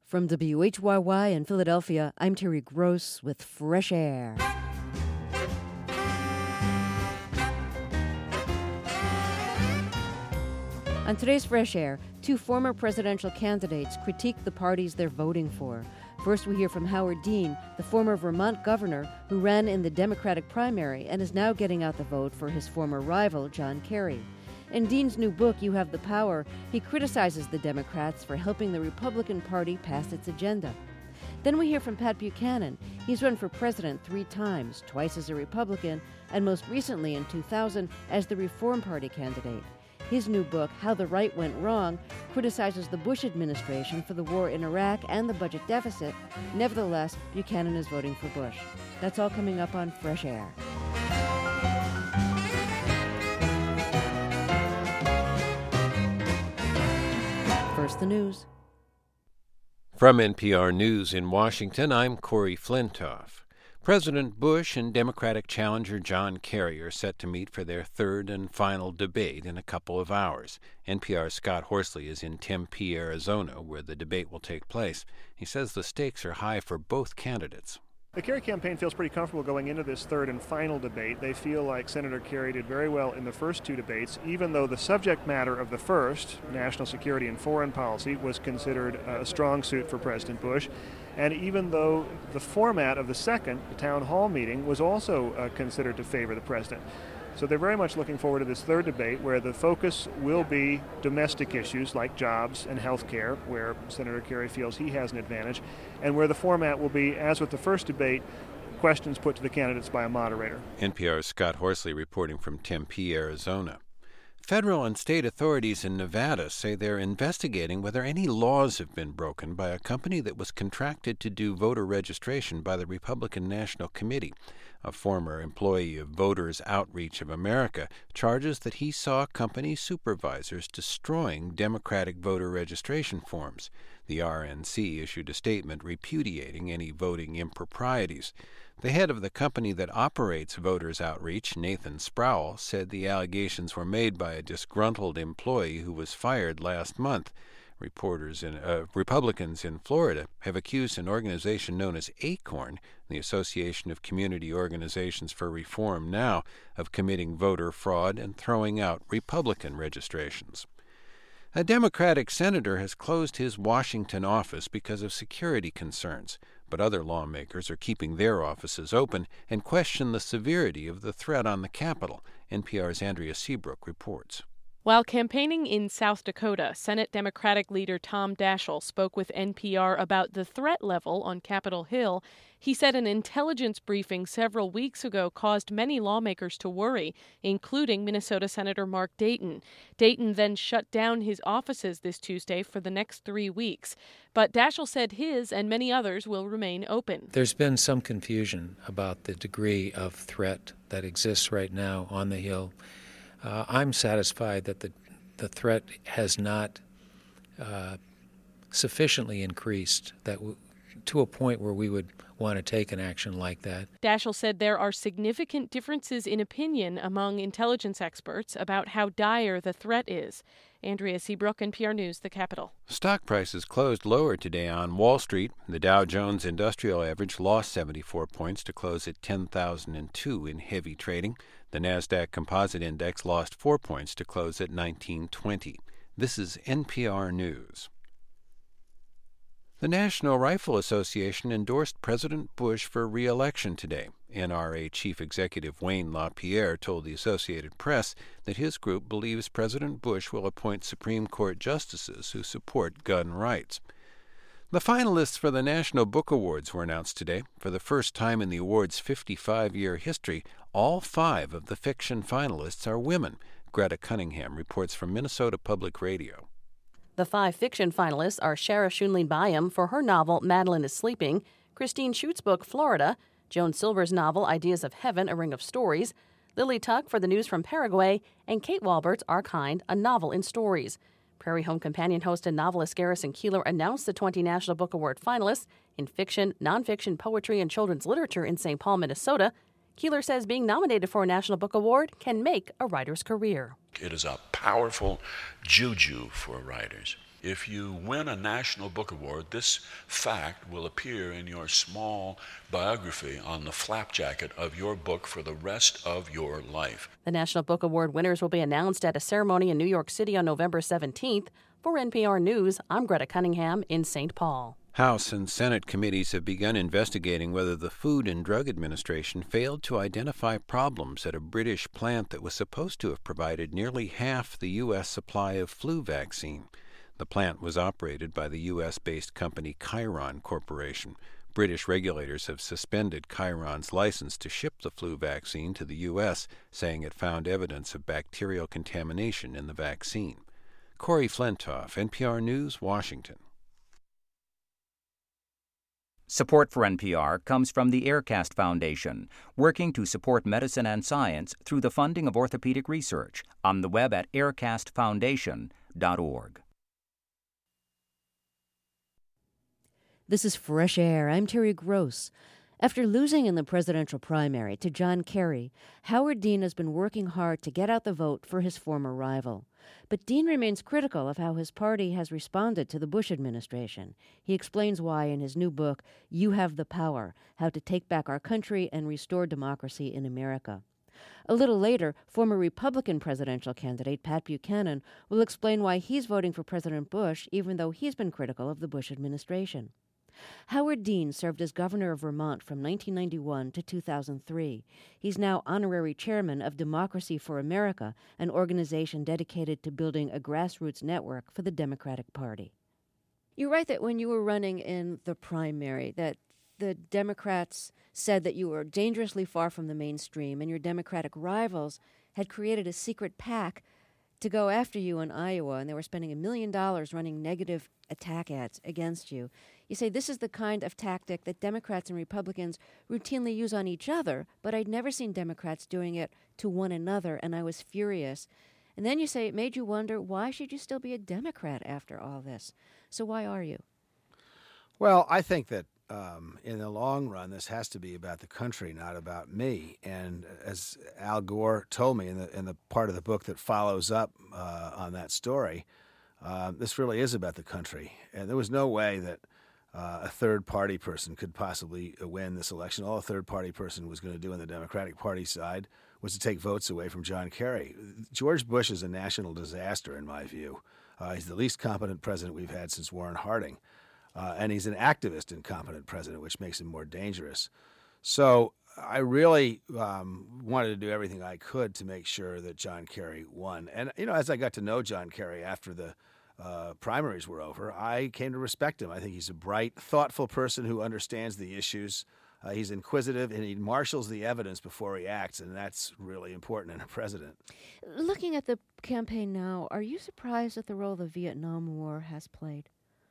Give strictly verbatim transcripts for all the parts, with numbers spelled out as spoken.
From W H Y Y in Philadelphia, I'm Terry Gross with Fresh Air. On today's Fresh Air, two former presidential candidates critique the parties they're voting for. First, we hear from Howard Dean, the former Vermont governor who ran in the Democratic primary and is now getting out the vote for his former rival, John Kerry. In Dean's new book, You Have the Power, he criticizes the Democrats for helping the Republican Party pass its agenda. Then we hear from Pat Buchanan. He's run for president three times, twice as a Republican, and most recently in two thousand as the Reform Party candidate. His new book, How the Right Went Wrong, criticizes the Bush administration for the war in Iraq and the budget deficit. Nevertheless, Buchanan is voting for Bush. That's all coming up on Fresh Air. First, the news. From N P R News in Washington, I'm Corey Flintoff. President Bush and Democratic challenger John Kerry are set to meet for their third and final debate in a couple of hours. N P R's Scott Horsley is in Tempe, Arizona, where the debate will take place. He says the stakes are high for both candidates. The Kerry campaign feels pretty comfortable going into this third and final debate. They feel like Senator Kerry did very well in the first two debates, even though the subject matter of the first, national security and foreign policy, was considered a strong suit for President Bush. And even though the format of the second, the town hall meeting, was also uh, considered to favor the president. So they're very much looking forward to this third debate, where the focus will be domestic issues like jobs and health care, where Senator Kerry feels he has an advantage, and where the format will be, as with the first debate, questions put to the candidates by a moderator. N P R's Scott Horsley reporting from Tempe, Arizona. Federal and state authorities in Nevada say they're investigating whether any laws have been broken by a company that was contracted to do voter registration by the Republican National Committee. A former employee of Voters Outreach of America charges that he saw company supervisors destroying Democratic voter registration forms. The R N C issued a statement repudiating any voting improprieties. The head of the company that operates Voters Outreach, Nathan Sproul, said the allegations were made by a disgruntled employee who was fired last month. Reporters in, uh, Republicans in Florida have accused an organization known as ACORN, the Association of Community Organizations for Reform Now, of committing voter fraud and throwing out Republican registrations. A Democratic senator has closed his Washington office because of security concerns, but other lawmakers are keeping their offices open and question the severity of the threat on the Capitol. N P R's Andrea Seabrook reports. While campaigning in South Dakota, Senate Democratic leader Tom Daschle spoke with N P R about the threat level on Capitol Hill. He said an intelligence briefing several weeks ago caused many lawmakers to worry, including Minnesota Senator Mark Dayton. Dayton then shut down his offices this Tuesday for the next three weeks. But Daschle said his and many others will remain open. There's been some confusion about the degree of threat that exists right now on the Hill. Uh, I'm satisfied that the the threat has not uh, sufficiently increased that w- to a point where we would want to take an action like that. Daschle said there are significant differences in opinion among intelligence experts about how dire the threat is. Andrea Seabrook, N P R News, the Capitol. Stock prices closed lower today on Wall Street. The Dow Jones Industrial Average lost seventy-four points to close at ten thousand two in heavy trading. The Nasdaq Composite Index lost four points to close at nineteen twenty. This is N P R News. The National Rifle Association endorsed President Bush for re-election today. N R A Chief Executive Wayne LaPierre told the Associated Press that his group believes President Bush will appoint Supreme Court justices who support gun rights. The finalists for the National Book Awards were announced today. For the first time in the award's fifty-five-year history, all five of the fiction finalists are women. Greta Cunningham reports from Minnesota Public Radio. The five fiction finalists are Shara Shunlin Byam for her novel Madeline is Sleeping, Christine Schutz's book Florida, Joan Silver's novel Ideas of Heaven, A Ring of Stories, Lily Tuck for The News from Paraguay, and Kate Walbert's Our Kind, A Novel in Stories. Prairie Home Companion host and novelist Garrison Keillor announced the twenty National Book Award finalists in fiction, nonfiction, poetry, and children's literature in Saint Paul, Minnesota. Keillor says being nominated for a National Book Award can make a writer's career. It is a powerful juju for writers. If you win a National Book Award, this fact will appear in your small biography on the flap jacket of your book for the rest of your life. The National Book Award winners will be announced at a ceremony in New York City on November seventeenth. For N P R News, I'm Greta Cunningham in Saint Paul. House and Senate committees have begun investigating whether the Food and Drug Administration failed to identify problems at a British plant that was supposed to have provided nearly half the U S supply of flu vaccine. The plant was operated by the U S-based company Chiron Corporation. British regulators have suspended Chiron's license to ship the flu vaccine to the U S, saying it found evidence of bacterial contamination in the vaccine. Corey Flentoff, N P R News, Washington. Support for N P R comes from the Aircast Foundation, working to support medicine and science through the funding of orthopedic research, on the web at aircast foundation dot org. This is Fresh Air. I'm Terry Gross. After losing in the presidential primary to John Kerry, Howard Dean has been working hard to get out the vote for his former rival. But Dean remains critical of how his party has responded to the Bush administration. He explains why in his new book, You Have the Power, How to Take Back Our Country and Restore Democracy in America. A little later, former Republican presidential candidate Pat Buchanan will explain why he's voting for President Bush, even though he's been critical of the Bush administration. Howard Dean served as governor of Vermont from nineteen ninety-one to two thousand three. He's now honorary chairman of Democracy for America, an organization dedicated to building a grassroots network for the Democratic Party. You write that when you were running in the primary, that the Democrats said that you were dangerously far from the mainstream, and your Democratic rivals had created a secret pact to go after you in Iowa, and they were spending a million dollars running negative attack ads against you. You say this is the kind of tactic that Democrats and Republicans routinely use on each other, but I'd never seen Democrats doing it to one another, and I was furious. And then you say it made you wonder, why should you still be a Democrat after all this? So why are you? Well, I think that um, in the long run, this has to be about the country, not about me. And as Al Gore told me in the in the part of the book that follows up uh, on that story, uh, this really is about the country. And there was no way that uh, a third-party person could possibly win this election. All a third-party person was going to do on the Democratic Party side was to take votes away from John Kerry. George Bush is a national disaster, in my view. Uh, he's the least competent president we've had since Warren Harding. Uh, and he's an activist incompetent president, which makes him more dangerous. So I really um, wanted to do everything I could to make sure that John Kerry won. And, you know, as I got to know John Kerry after the uh, primaries were over, I came to respect him. I think he's a bright, thoughtful person who understands the issues. Uh, he's inquisitive, and he marshals the evidence before he acts, and that's really important in a president. Looking at the campaign now, are you surprised at the role the Vietnam War has played?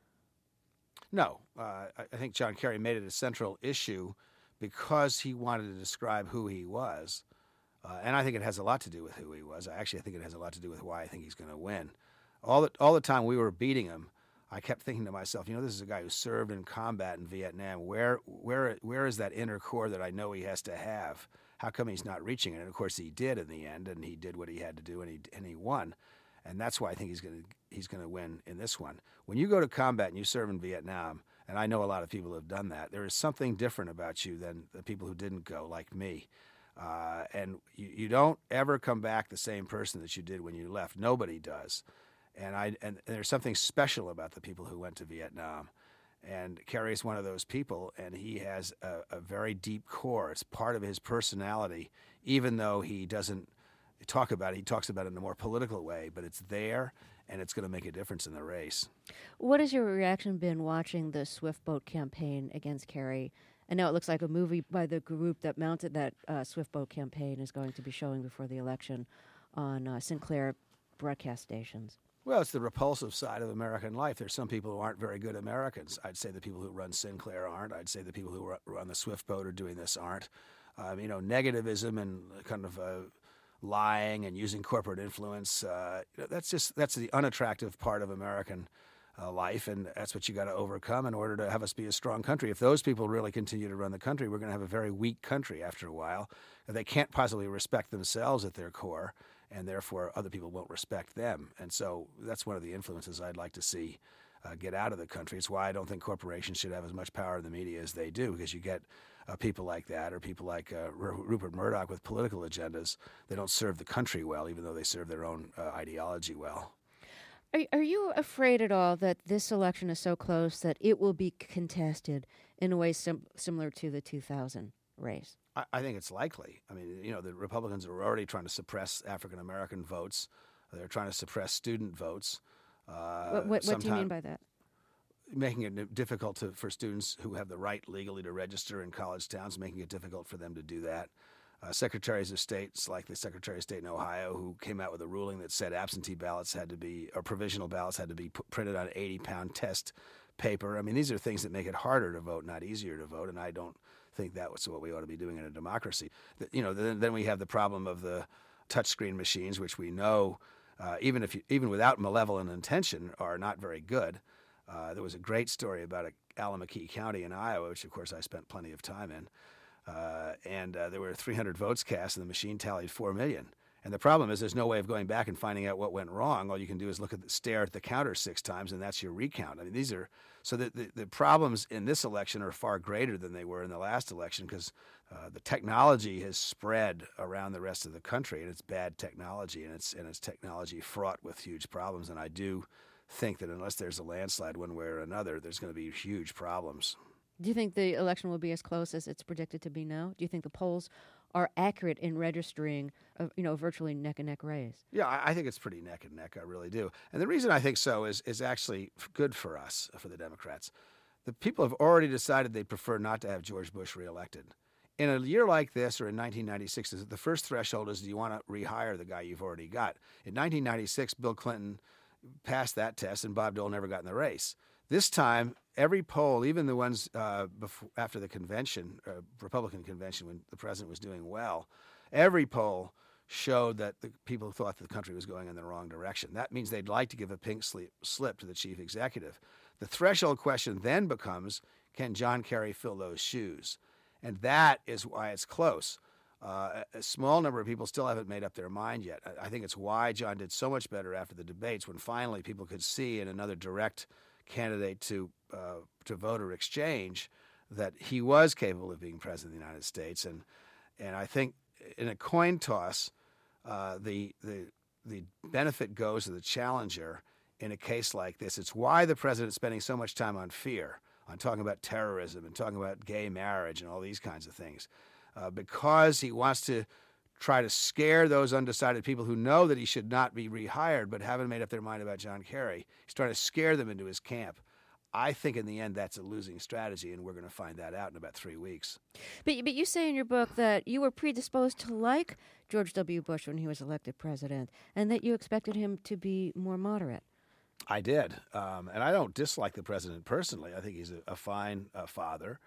No. Uh, I think John Kerry made it a central issue because he wanted to describe who he was. Uh, and I think it has a lot to do with who he was. Actually, I think it has a lot to do with why I think he's going to win. All the, all the time we were beating him, I kept thinking to myself, you know, this is a guy who served in combat in Vietnam. Where, where, where is that inner core that I know he has to have? How come he's not reaching it? And, of course, he did in the end, and he did what he had to do, and he, and he won. And that's why I think he's going to he's going to win in this one. When you go to combat and you serve in Vietnam, and I know a lot of people have done that, there is something different about you than the people who didn't go, like me. Uh, and you, you don't ever come back the same person that you did when you left. Nobody does. And I and there's something special about the people who went to Vietnam. And Kerry is one of those people, and he has a, a very deep core. It's part of his personality, even though he doesn't talk about it. He talks about it in a more political way, but it's there, and it's going to make a difference in the race. What has your reaction been watching the Swift Boat campaign against Kerry? And now it looks like a movie by the group that mounted that uh, Swift Boat campaign is going to be showing before the election on uh, Sinclair broadcast stations. Well, it's the repulsive side of American life. There's some people who aren't very good Americans. I'd say the people who run Sinclair aren't. I'd say the people who run the Swift Boat are doing this aren't. Um, you know, negativism and kind of uh, lying and using corporate influence, uh, that's just that's the unattractive part of American uh, life, and that's what you got to overcome in order to have us be a strong country. If those people really continue to run the country, we're going to have a very weak country after a while. They can't possibly respect themselves at their core, and therefore other people won't respect them. And so that's one of the influences I'd like to see uh, get out of the country. It's why I don't think corporations should have as much power in the media as they do, because you get uh, people like that or people like uh, R- Rupert Murdoch with political agendas. They don't serve the country well, even though they serve their own uh, ideology well. Are, are you afraid at all that this election is so close that it will be contested in a way sim- similar to the two thousand race? I, I think it's likely. I mean, you know, the Republicans are already trying to suppress African-American votes. They're trying to suppress student votes. Uh, what what, what do you mean by that? Making it difficult to, for students who have the right legally to register in college towns, making it difficult for them to do that. Uh, secretaries of states, like the Secretary of State in Ohio, who came out with a ruling that said absentee ballots had to be, or provisional ballots had to be put, printed on eighty pound test paper. I mean, these are things that make it harder to vote, not easier to vote, and I don't think that was what we ought to be doing in a democracy. You know, then, then we have the problem of the touchscreen machines, which we know, uh, even if you, even without malevolent intention, are not very good. Uh, there was a great story about a, Allamakee County in Iowa, which of course I spent plenty of time in, uh, and uh, there were three hundred votes cast, and the machine tallied four million. And the problem is there's no way of going back and finding out what went wrong. All you can do is look at the, stare at the counter six times, and that's your recount. I mean, these are so the, the, the problems in this election are far greater than they were in the last election, because uh, the technology has spread around the rest of the country, and it's bad technology, and it's and it's technology fraught with huge problems. And I do think that unless there's a landslide one way or another, there's going to be huge problems. Do you think the election will be as close as it's predicted to be now? Do you think the polls are accurate in registering a, you know, virtually neck-and-neck race? Yeah, I, I think it's pretty neck and neck. I really do. And the reason I think so is is actually good for us, for the Democrats. The people have already decided they prefer not to have George Bush reelected. In a year like this, or in nineteen ninety-six, the first threshold is, do you want to rehire the guy you've already got? In nineteen ninety-six, Bill Clinton passed that test, and Bob Dole never got in the race. This time, every poll, even the ones uh, before, after the convention, uh, Republican convention, when the president was doing well, every poll showed that the people thought the country was going in the wrong direction. That means they'd like to give a pink slip, slip to the chief executive. The threshold question then becomes, can John Kerry fill those shoes? And that is why it's close. Uh, a small number of people still haven't made up their mind yet. I, I think it's why John did so much better after the debates, when finally people could see in another direct candidate to uh, to voter exchange that he was capable of being president of the United States. And and I think in a coin toss, uh, the the the benefit goes to the challenger in a case like this. It's why the president's spending so much time on fear, on talking about terrorism and talking about gay marriage and all these kinds of things. Uh, because he wants to try to scare those undecided people who know that he should not be rehired but haven't made up their mind about John Kerry. He's trying to scare them into his camp. I think in the end that's a losing strategy, and we're going to find that out in about three weeks. But, but you say in your book that you were predisposed to like George W. Bush when he was elected president, and that you expected him to be more moderate. I did. Um, and I don't dislike the president personally. I think he's a, a fine uh, father.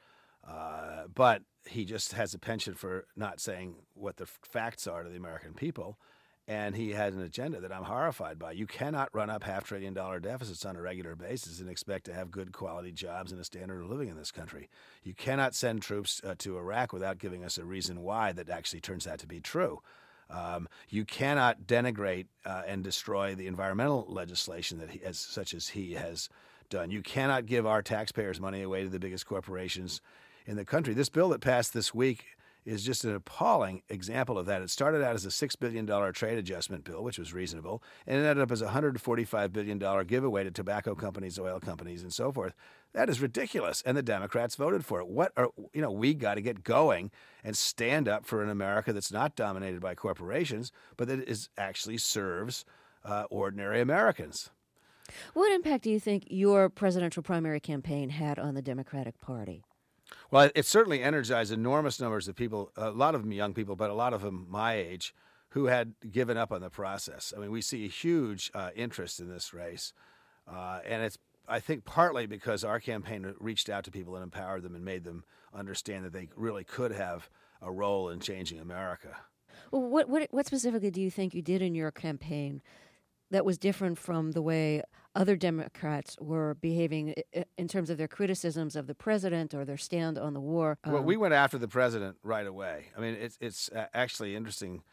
Uh, but he just has a penchant for not saying what the facts are to the American people, and he has an agenda that I'm horrified by. You cannot run up half trillion dollar deficits on a regular basis and expect to have good quality jobs and a standard of living in this country. You cannot send troops uh, to Iraq without giving us a reason why that actually turns out to be true. Um, you cannot denigrate uh, and destroy the environmental legislation that he, as such as he has done. You cannot give our taxpayers' money away to the biggest corporations in the country. This bill that passed this week is just an appalling example of that. It started out as a six billion dollars trade adjustment bill, which was reasonable, and it ended up as a one hundred forty-five billion dollars giveaway to tobacco companies, oil companies, and so forth. That is ridiculous, and the Democrats voted for it. What are, you know, we got to get going and stand up for an America that's not dominated by corporations, but that is actually serves uh, ordinary Americans. What impact do you think your presidential primary campaign had on the Democratic Party? Well, it certainly energized enormous numbers of people, a lot of them young people, but a lot of them my age, who had given up on the process. I mean, we see a huge uh, interest in this race, uh, and it's, I think, partly because our campaign reached out to people and empowered them and made them understand that they really could have a role in changing America. Well, what, what, what specifically do you think you did in your campaign that was different from the way other Democrats were behaving in terms of their criticisms of the president or their stand on the war? Um, well, we went after the president right away. I mean, it's it's actually interesting.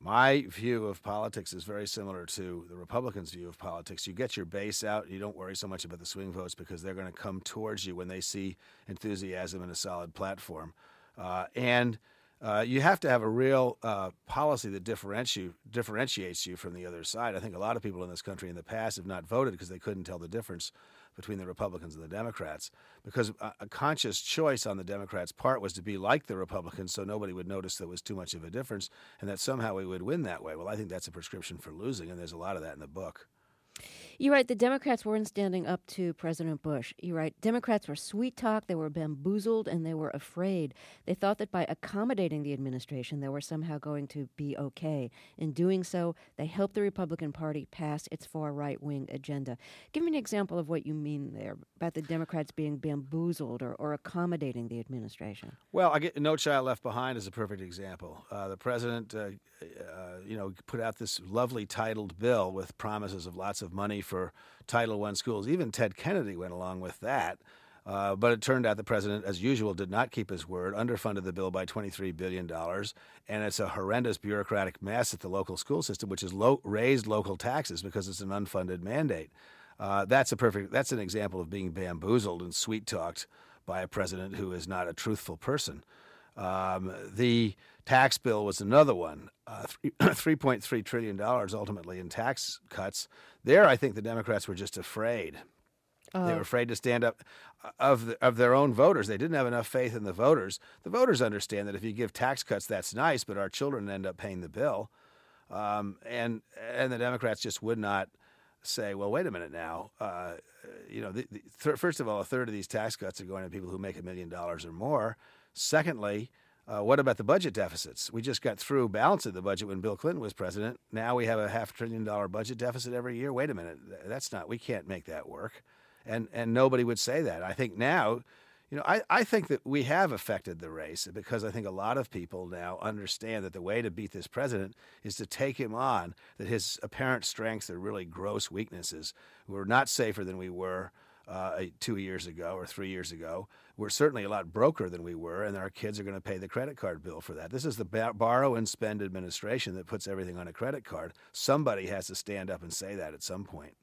My view of politics is very similar to the Republicans' view of politics. You get your base out. You don't worry so much about the swing votes because they're going to come towards you when they see enthusiasm and a solid platform. Uh, and uh, you have to have a real uh, policy that differentiates differentiates you from the other side. I think a lot of people in this country in the past have not voted because they couldn't tell the difference between the Republicans and the Democrats, because a, a conscious choice on the Democrats' part was to be like the Republicans so nobody would notice there was too much of a difference and that somehow we would win that way. Well, I think that's a prescription for losing, and there's a lot of that in the book. You're right. The Democrats weren't standing up to President Bush. You're right. Democrats were sweet-talked, they were bamboozled, and they were afraid. They thought that by accommodating the administration, they were somehow going to be okay. In doing so, they helped the Republican Party pass its far right-wing agenda. Give me an example of what you mean there about the Democrats being bamboozled or, or accommodating the administration. Well, I get No Child Left Behind is a perfect example. Uh, the president, uh, uh, you know, put out this lovely titled bill with promises of lots of money for Title One schools. Even Ted Kennedy went along with that. Uh, but it turned out the president, as usual, did not keep his word, underfunded the bill by twenty-three billion dollars, and it's a horrendous bureaucratic mess at the local school system, which has low, raised local taxes because it's an unfunded mandate. Uh, that's a perfect. That's an example of being bamboozled and sweet-talked by a president who is not a truthful person. Um, the tax bill was another one, uh, three point three trillion dollars ultimately in tax cuts. There, I think the Democrats were just afraid. Uh, they were afraid to stand up of the, of their own voters. They didn't have enough faith in the voters. The voters understand that if you give tax cuts, that's nice, but our children end up paying the bill. Um, and and the Democrats just would not say, well, wait a minute now. Uh, you know, the, the, th- first of all, a third of these tax cuts are going to people who make a million dollars or more. Secondly, uh, what about the budget deficits? We just got through balancing the budget when Bill Clinton was president. Now we have a half trillion dollar budget deficit every year. Wait a minute. That's not, we can't make that work. And and nobody would say that. I think now, you know, I, I think that we have affected the race because I think a lot of people now understand that the way to beat this president is to take him on, that his apparent strengths are really gross weaknesses. We're not safer than we were uh, two years ago or three years ago. We're certainly a lot broker than we were, and our kids are going to pay the credit card bill for that. This is the bar- borrow and spend administration that puts everything on a credit card. Somebody has to stand up and say that at some point.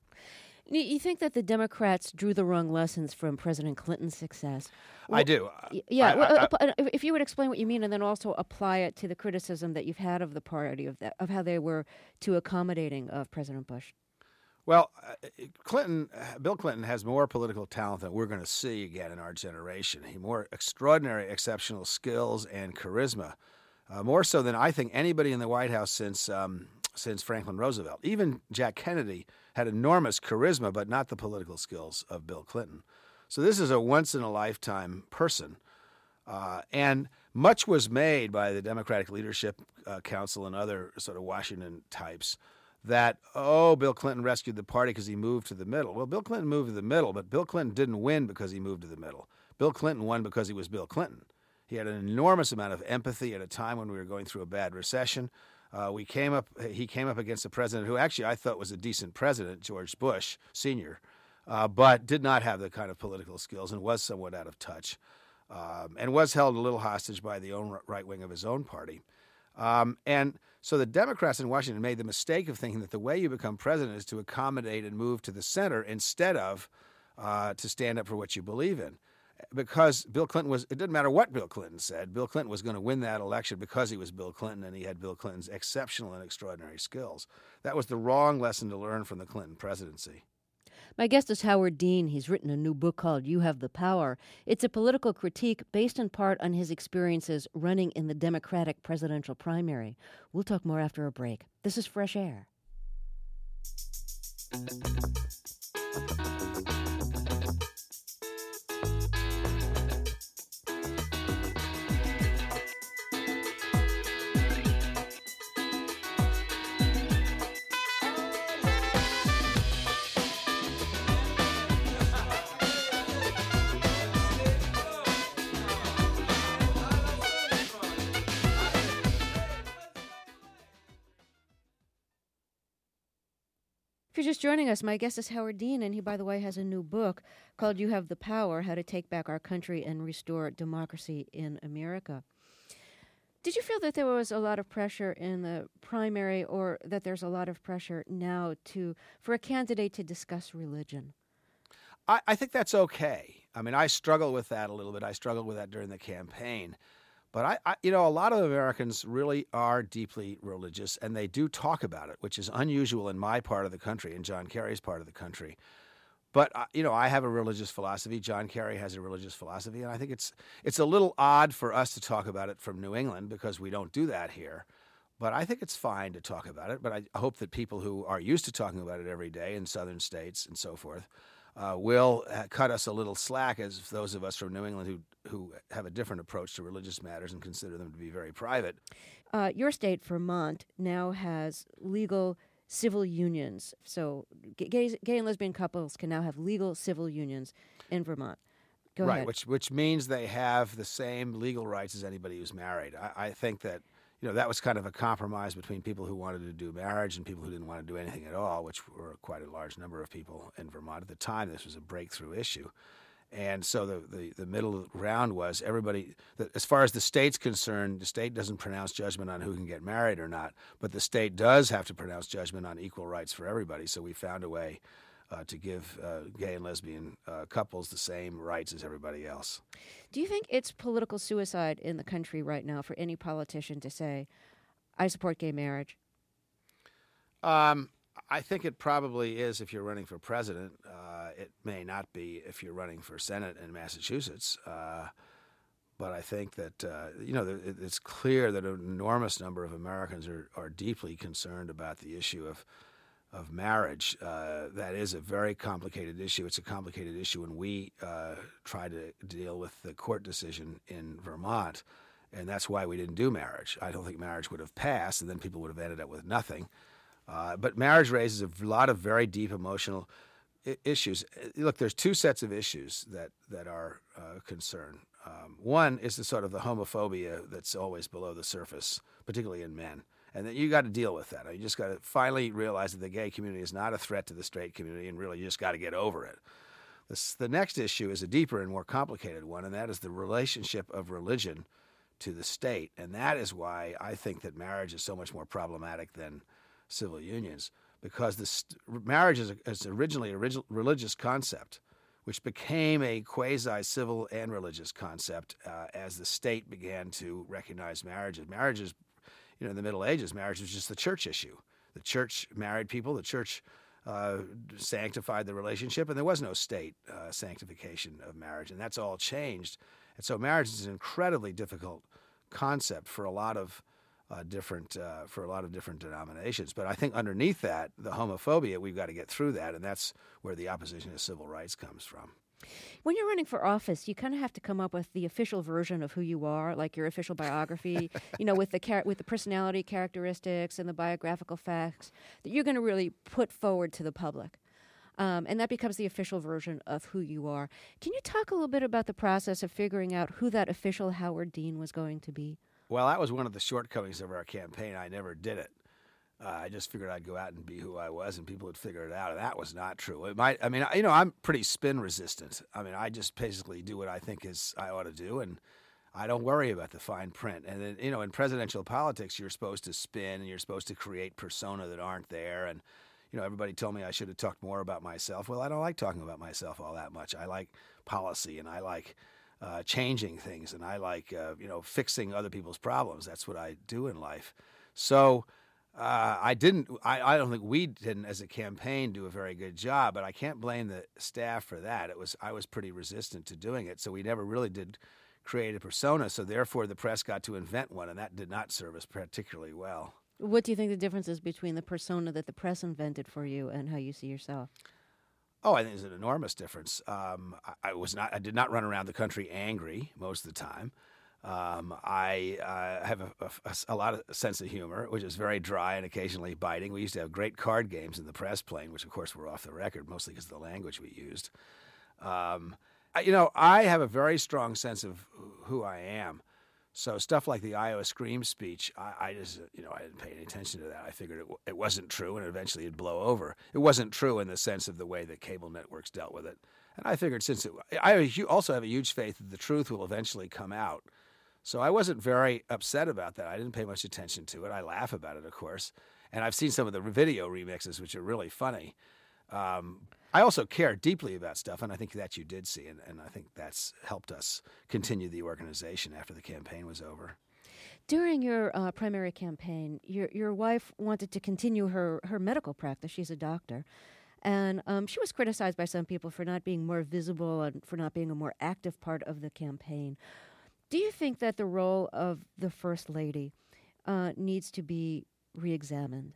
You think that the Democrats drew the wrong lessons from President Clinton's success? Well, I do. Yeah. I, well, I, I, if you would explain what you mean, and then also apply it to the criticism that you've had of the party, of that, of how they were too accommodating of President Bush. Well, uh, Clinton, uh, Bill Clinton has more political talent than we're going to see again in our generation. He more extraordinary, exceptional skills and charisma, uh, more so than I think anybody in the White House since um, since Franklin Roosevelt. Even Jack Kennedy had enormous charisma, but not the political skills of Bill Clinton. So this is a once-in-a-lifetime person. Uh, and much was made by the Democratic Leadership uh, Council and other sort of Washington types that, oh, Bill Clinton rescued the party because he moved to the middle. Well, Bill Clinton moved to the middle, but Bill Clinton didn't win because he moved to the middle. Bill Clinton won because he was Bill Clinton. He had an enormous amount of empathy at a time when we were going through a bad recession. Uh, we came up. He came up against a president who actually I thought was a decent president, George Bush Senior, uh, but did not have the kind of political skills and was somewhat out of touch, um, and was held a little hostage by the own right wing of his own party. Um, and so the Democrats in Washington made the mistake of thinking that the way you become president is to accommodate and move to the center instead of uh, to stand up for what you believe in. Because Bill Clinton was, it didn't matter what Bill Clinton said, Bill Clinton was going to win that election because he was Bill Clinton and he had Bill Clinton's exceptional and extraordinary skills. That was the wrong lesson to learn from the Clinton presidency. My guest is Howard Dean. He's written a new book called You Have the Power. It's a political critique based in part on his experiences running in the Democratic presidential primary. We'll talk more after a break. This is Fresh Air. If you're just joining us, my guest is Howard Dean, and he, by the way, has a new book called You Have the Power, How to Take Back Our Country and Restore Democracy in America. Did you feel that there was a lot of pressure in the primary, or that there's a lot of pressure now to for a candidate to discuss religion? I, I think that's okay. I mean, I struggle with that a little bit. I struggled with that during the campaign. But, I, I, you know, a lot of Americans really are deeply religious, and they do talk about it, which is unusual in my part of the country, in John Kerry's part of the country. But, uh, you know, I have a religious philosophy. John Kerry has a religious philosophy. And I think it's it's a little odd for us to talk about it from New England because we don't do that here. But I think it's fine to talk about it. But I hope that people who are used to talking about it every day in southern states and so forth uh, will uh, cut us a little slack as those of us from New England who, who have a different approach to religious matters and consider them to be very private. Uh, your state, Vermont, now has legal civil unions. So gay, gay and lesbian couples can now have legal civil unions in Vermont. Go right, ahead. which which means they have the same legal rights as anybody who's married. I, I think that, you know, that was kind of a compromise between people who wanted to do marriage and people who didn't want to do anything at all, which were quite a large number of people in Vermont. At the time, this was a breakthrough issue. And so the, the, the middle ground was everybody, the, as far as the state's concerned, the state doesn't pronounce judgment on who can get married or not, but the state does have to pronounce judgment on equal rights for everybody. So we found a way uh, to give uh, gay and lesbian uh, couples the same rights as everybody else. Do you think it's political suicide in the country right now for any politician to say, I support gay marriage? Um. I think it probably is if you're running for president. Uh, it may not be if you're running for Senate in Massachusetts. Uh, but I think that, uh, you know, it's clear that an enormous number of Americans are, are deeply concerned about the issue of of marriage. Uh, that is a very complicated issue. It's a complicated issue when we uh, try to deal with the court decision in Vermont, and that's why we didn't do marriage. I don't think marriage would have passed, and then people would have ended up with nothing. Uh, but marriage raises a lot of very deep emotional I- issues. Look, there's two sets of issues that that are uh, concern. Um, one is the sort of the homophobia that's always below the surface, particularly in men, and that you got to deal with that. You just got to finally realize that the gay community is not a threat to the straight community, and really you just got to get over it. This, the next issue is a deeper and more complicated one, and that is the relationship of religion to the state, and that is why I think that marriage is so much more problematic than civil unions, because this marriage is, a, is originally a relig- religious concept, which became a quasi-civil and religious concept uh, as the state began to recognize marriages. Marriages, you know, in the Middle Ages, marriage was just the church issue. The church married people. The church uh, sanctified the relationship, and there was no state uh, sanctification of marriage, and that's all changed. And so marriage is an incredibly difficult concept for a lot of Uh, different uh, for a lot of different denominations. But I think underneath that, the homophobia, we've got to get through that, and that's where the opposition to civil rights comes from. When you're running for office, you kind of have to come up with the official version of who you are, like your official biography, you know, with the char- with the personality characteristics and the biographical facts that you're going to really put forward to the public. Um, and that becomes the official version of who you are. Can you talk a little bit about the process of figuring out who that official Howard Dean was going to be? Well, that was one of the shortcomings of our campaign. I never did it. Uh, I just figured I'd go out and be who I was, and people would figure it out. And that was not true. It might. I mean, you know, I'm pretty spin resistant. I mean, I just basically do what I think is I ought to do, and I don't worry about the fine print. And then, you know, in presidential politics, you're supposed to spin, and you're supposed to create persona that aren't there. And you know, everybody told me I should have talked more about myself. Well, I don't like talking about myself all that much. I like policy, and I like Uh, changing things, and I like, uh, you know, fixing other people's problems. That's what I do in life. So uh, I didn't, I, I don't think we didn't as a campaign do a very good job, but I can't blame the staff for that. It was, I was pretty resistant to doing it, so we never really did create a persona, so therefore the press got to invent one, and that did not serve us particularly well. What do you think the difference is between the persona that the press invented for you and how you see yourself? Oh, I think there's an enormous difference. Um, I, I was not. I did not run around the country angry most of the time. Um, I uh, have a, a, a lot of sense of humor, which is very dry and occasionally biting. We used to have great card games in the press plane, which of course were off the record, mostly because of the language we used. Um, I, you know, I have a very strong sense of who I am. So stuff like the Iowa Scream speech, I, I just, you know, I didn't pay any attention to that. I figured it, w- it wasn't true, and eventually it'd blow over. It wasn't true in the sense of the way that cable networks dealt with it. And I figured since it, I also have a huge faith that the truth will eventually come out. So I wasn't very upset about that. I didn't pay much attention to it. I laugh about it, of course. And I've seen some of the video remixes, which are really funny. Um, I also care deeply about stuff, and I think that you did see, and, and I think that's helped us continue the organization after the campaign was over. During your uh, primary campaign, your your wife wanted to continue her, her medical practice. She's a doctor. And um, she was criticized by some people for not being more visible and for not being a more active part of the campaign. Do you think that the role of the First Lady uh, needs to be re-examined?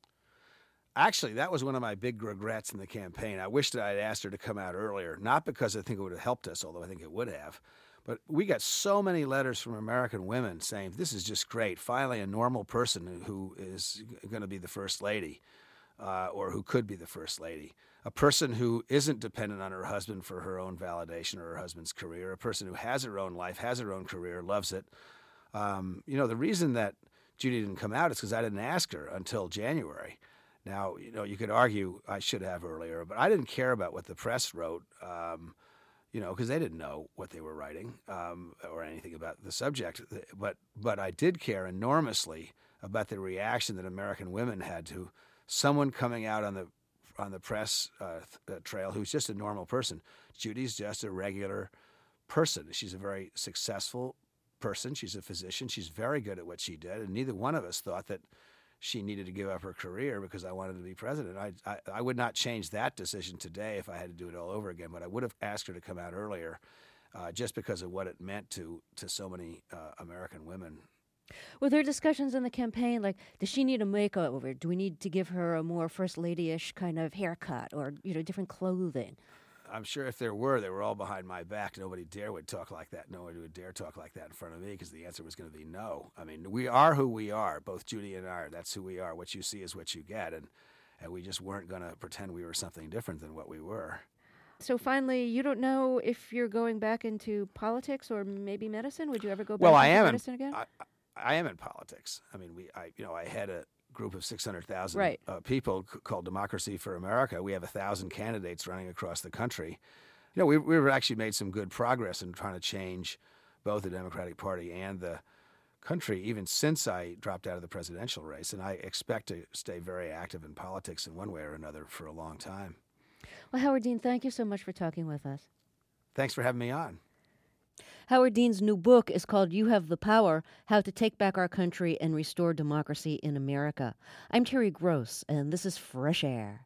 Actually, that was one of my big regrets in the campaign. I wished that I'd asked her to come out earlier, not because I think it would have helped us, although I think it would have, but we got so many letters from American women saying, this is just great, finally a normal person who is going to be the First Lady, uh, or who could be the First Lady, a person who isn't dependent on her husband for her own validation or her husband's career, a person who has her own life, has her own career, loves it. Um, you know, the reason that Judy didn't come out is because I didn't ask her until January. Now, you know, you could argue I should have earlier, but I didn't care about what the press wrote, um, you know, because they didn't know what they were writing um, or anything about the subject. But but I did care enormously about the reaction that American women had to someone coming out on the on the press uh, th- trail who's just a normal person. Judy's just a regular person. She's a very successful person. She's a physician. She's very good at what she did, and neither one of us thought that she needed to give up her career because I wanted to be president. I, I I would not change that decision today if I had to do it all over again, but I would have asked her to come out earlier uh, just because of what it meant to, to so many uh, American women. Were there discussions in the campaign, like, does she need a makeover? Do we need to give her a more First Lady-ish kind of haircut or, you know, different clothing? I'm sure if there were, they were all behind my back. Nobody dare would talk like that. Nobody would dare talk like that in front of me because the answer was going to be no. I mean, we are who we are. Both Judy and I are. That's who we are. What you see is what you get. And, and we just weren't going to pretend we were something different than what we were. So finally, you don't know if you're going back into politics or maybe medicine? Would you ever go back well, into I am medicine in, again? I, I am in politics. I mean, we, I, you know, I had a group of six hundred thousand right. uh, people c- called Democracy for America. We have a thousand candidates running across the country. You know, we, we've actually made some good progress in trying to change both the Democratic Party and the country, even since I dropped out of the presidential race. And I expect to stay very active in politics in one way or another for a long time. Well, Howard Dean, thank you so much for talking with us. Thanks for having me on. Howard Dean's new book is called You Have the Power, How to Take Back Our Country and Restore Democracy in America. I'm Terry Gross, and this is Fresh Air.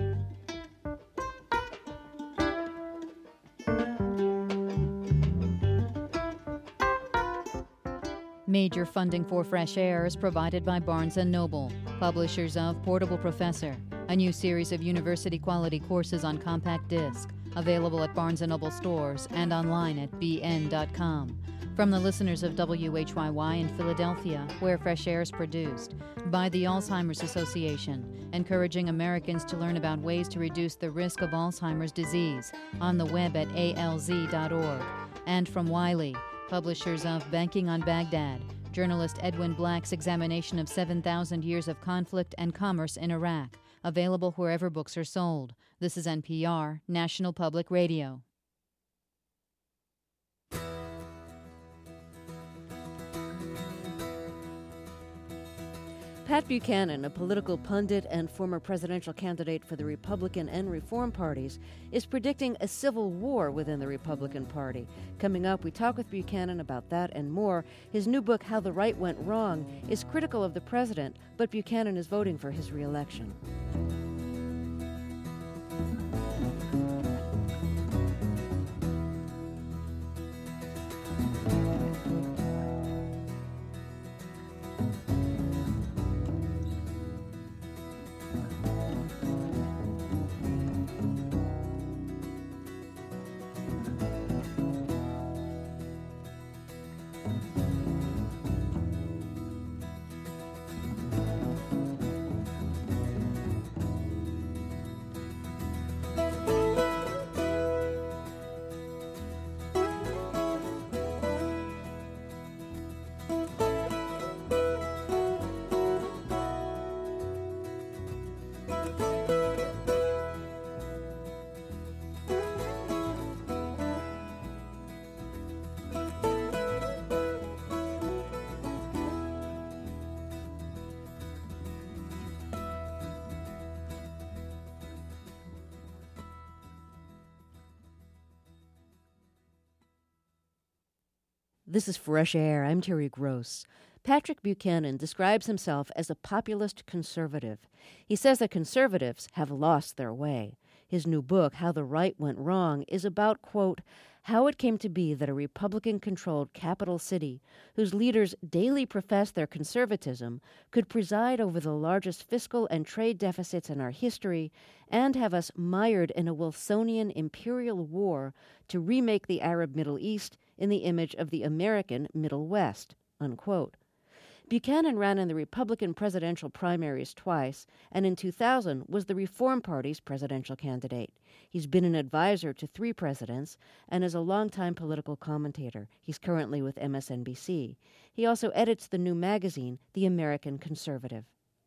Major funding for Fresh Air is provided by Barnes and Noble, publishers of Portable Professor, a new series of university-quality courses on compact disc, available at Barnes and Noble stores and online at b n dot com. From the listeners of W H Y Y in Philadelphia, where Fresh Air is produced, by the Alzheimer's Association, encouraging Americans to learn about ways to reduce the risk of Alzheimer's disease, on the web at a l z dot org, and from Wiley, publishers of Banking on Baghdad, journalist Edwin Black's examination of seven thousand years of conflict and commerce in Iraq, available wherever books are sold. This is N P R, National Public Radio. Pat Buchanan, a political pundit and former presidential candidate for the Republican and Reform parties, is predicting a civil war within the Republican Party. Coming up, we talk with Buchanan about that and more. His new book, How the Right Went Wrong, is critical of the president, but Buchanan is voting for his reelection. This is Fresh Air. I'm Terry Gross. Patrick Buchanan describes himself as a populist conservative. He says that conservatives have lost their way. His new book, How the Right Went Wrong, is about, quote, how it came to be that a Republican-controlled capital city, whose leaders daily profess their conservatism, could preside over the largest fiscal and trade deficits in our history and have us mired in a Wilsonian imperial war to remake the Arab Middle East in the image of the American Middle West, unquote. Buchanan ran in the Republican presidential primaries twice, and in two thousand was the Reform Party's presidential candidate. He's been an advisor to three presidents and is a longtime political commentator. He's currently with M S N B C. He also edits the new magazine, The American Conservative.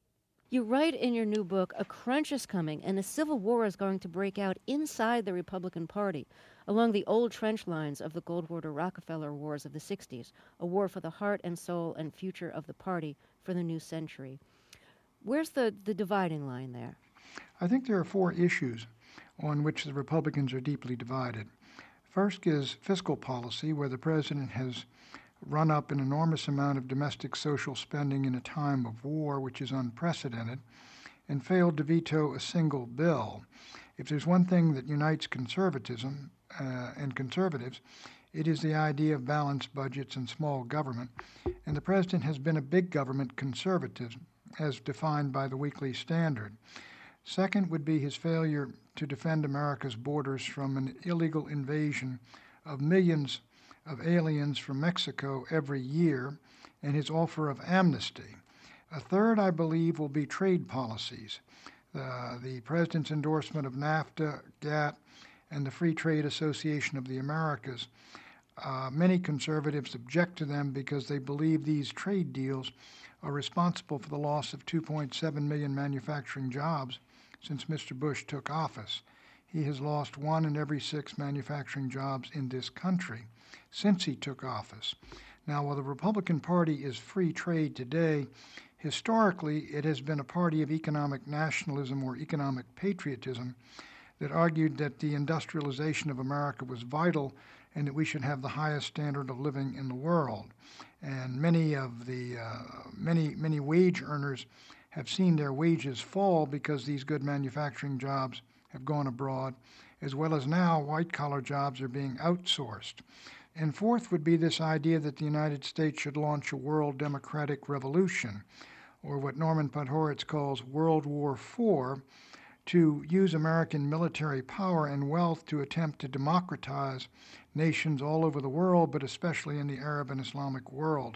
You write in your new book, a crunch is coming and a civil war is going to break out inside the Republican Party, along the old trench lines of the Goldwater-Rockefeller wars of the sixties, a war for the heart and soul and future of the party for the new century. Where's the, the dividing line there? I think there are four issues on which the Republicans are deeply divided. First is fiscal policy, where the president has run up an enormous amount of domestic social spending in a time of war, which is unprecedented, and failed to veto a single bill. If there's one thing that unites conservatism uh, and conservatives, it is the idea of balanced budgets and small government. And the president has been a big government conservative, as defined by the Weekly Standard. Second would be his failure to defend America's borders from an illegal invasion of millions of aliens from Mexico every year, and his offer of amnesty. A third, I believe, will be trade policies. Uh, the president's endorsement of NAFTA, GATT, and the Free Trade Association of the Americas. Uh, many conservatives object to them because they believe these trade deals are responsible for the loss of two point seven million manufacturing jobs since Mister Bush took office. He has lost one in every six manufacturing jobs in this country since he took office. Now, while the Republican Party is free trade today, historically it has been a party of economic nationalism or economic patriotism that argued that the industrialization of America was vital and that we should have the highest standard of living in the world. And many of the uh, many many wage earners have seen their wages fall because these good manufacturing jobs have gone abroad, as well as now white-collar jobs are being outsourced. And fourth would be this idea that the United States should launch a world democratic revolution, or what Norman Podhoretz calls World War Four, to use American military power and wealth to attempt to democratize nations all over the world, but especially in the Arab and Islamic world.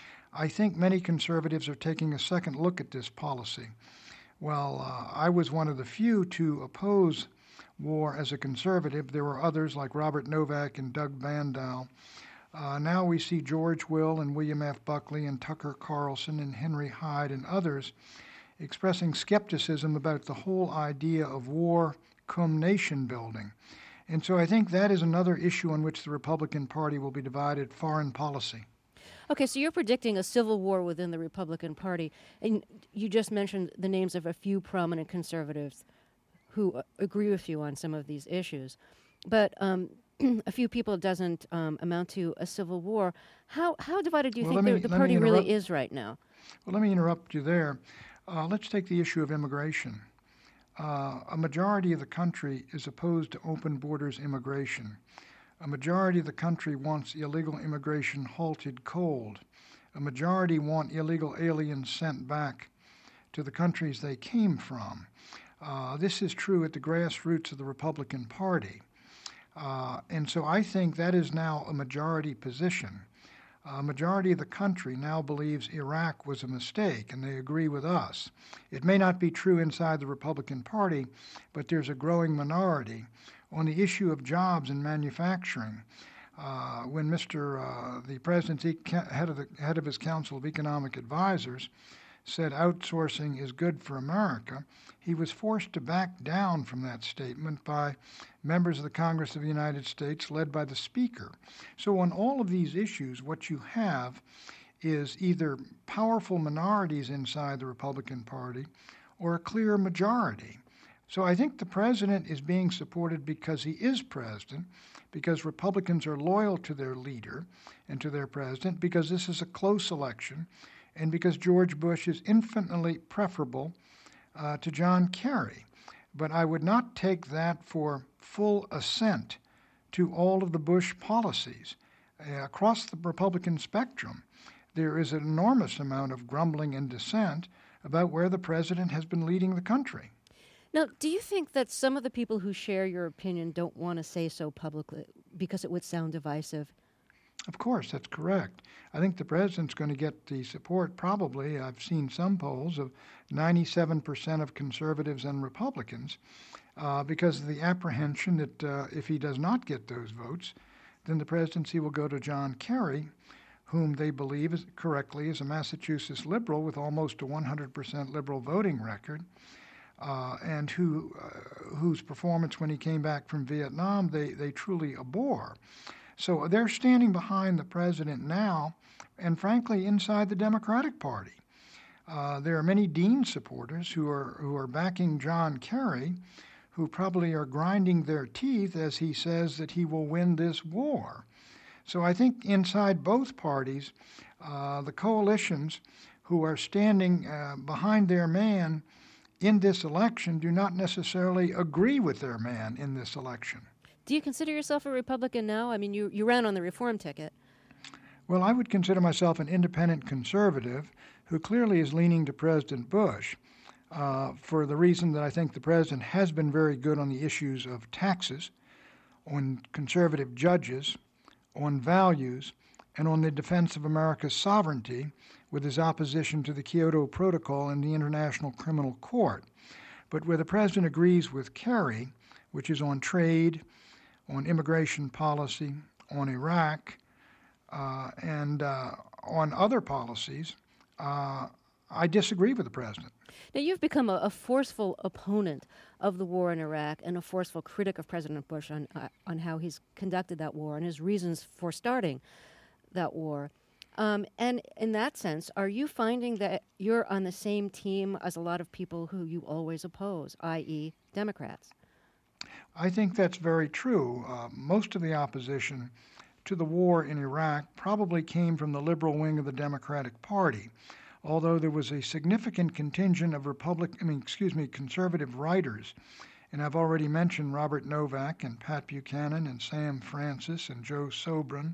I think many conservatives are taking a second look at this policy. Well, uh, I was one of the few to oppose war as a conservative. There were others like Robert Novak and Doug Bandow. Uh, now we see George Will and William F. Buckley and Tucker Carlson and Henry Hyde and others expressing skepticism about the whole idea of war cum nation building. And so I think that is another issue on which the Republican Party will be divided, foreign policy. Okay, so you're predicting a civil war within the Republican Party, and you just mentioned the names of a few prominent conservatives who agree with you on some of these issues. But um, a few people doesn't um, amount to a civil war. How how divided do you well, think me, the, the party interrupt, really is right now? Well, let me interrupt you there. Uh, let's take the issue of immigration. Uh, a majority of the country is opposed to open borders immigration. A majority of the country wants illegal immigration halted cold. A majority want illegal aliens sent back to the countries they came from. Uh, this is true at the grassroots of the Republican Party. Uh, and so I think that is now a majority position. A majority of the country now believes Iraq was a mistake, and they agree with us. It may not be true inside the Republican Party, but there's a growing minority. On the issue of jobs and manufacturing, uh, when Mister Uh, the President's head of, the, head of his Council of Economic Advisors said outsourcing is good for America, he was forced to back down from that statement by members of the Congress of the United States led by the Speaker. So on all of these issues, what you have is either powerful minorities inside the Republican Party or a clear majority. So I think the president is being supported because he is president, because Republicans are loyal to their leader and to their president, because this is a close election, and because George Bush is infinitely preferable uh, to John Kerry. But I would not take that for full assent to all of the Bush policies. Uh, across the Republican spectrum, there is an enormous amount of grumbling and dissent about where the president has been leading the country. Now, do you think that some of the people who share your opinion don't want to say so publicly because it would sound divisive? Of course, that's correct. I think the president's going to get the support, probably, I've seen some polls, of ninety-seven percent of conservatives and Republicans uh, because of the apprehension that uh, if he does not get those votes, then the presidency will go to John Kerry, whom they believe is, correctly is a Massachusetts liberal with almost a one hundred percent liberal voting record. Uh, and who, uh, whose performance when he came back from Vietnam they, they truly abhor. So they're standing behind the president now, and frankly, inside the Democratic Party. Uh, there are many Dean supporters who are, who are backing John Kerry, who probably are grinding their teeth as he says that he will win this war. So I think inside both parties, uh, the coalitions who are standing uh, behind their man in this election do not necessarily agree with their man in this election. Do you consider yourself a Republican now? I mean, you, you ran on the reform ticket. Well, I would consider myself an independent conservative who clearly is leaning to President Bush uh, for the reason that I think the president has been very good on the issues of taxes, on conservative judges, on values, and on the defense of America's sovereignty with his opposition to the Kyoto Protocol and the International Criminal Court. But where the president agrees with Kerry, which is on trade, on immigration policy, on Iraq, uh, and uh, on other policies, uh, I disagree with the president. Now, you've become a, a forceful opponent of the war in Iraq and a forceful critic of President Bush on, uh, on how he's conducted that war and his reasons for starting that war. Um, and in that sense, are you finding that you're on the same team as a lot of people who you always oppose, that is. Democrats? I think that's very true. Uh, most of the opposition to the war in Iraq probably came from the liberal wing of the Democratic Party, although there was a significant contingent of Republic, I mean, excuse me, conservative writers. And I've already mentioned Robert Novak and Pat Buchanan and Sam Francis and Joe Sobran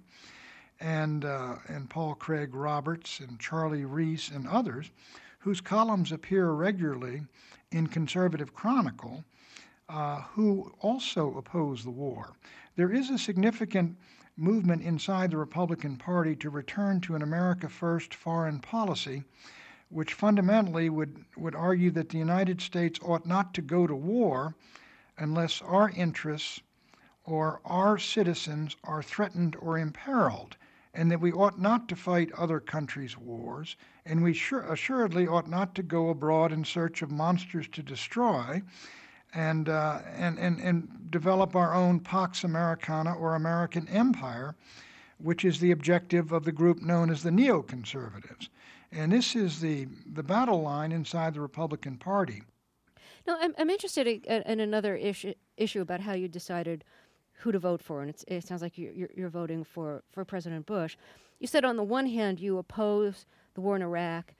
and uh, and Paul Craig Roberts and Charlie Reese and others, whose columns appear regularly in Conservative Chronicle, uh, who also oppose the war. There is a significant movement inside the Republican Party to return to an America First foreign policy, which fundamentally would, would argue that the United States ought not to go to war unless our interests or our citizens are threatened or imperiled, and that we ought not to fight other countries' wars, and we sure, assuredly ought not to go abroad in search of monsters to destroy, and, uh, and, and, and develop our own Pax Americana or American empire, which is the objective of the group known as the neoconservatives. And this is the, the battle line inside the Republican Party. Now, I'm, I'm interested in, in another issue, issue about how you decided who to vote for, and it's, it sounds like you're, you're voting for, for President Bush. You said on the one hand you oppose the war in Iraq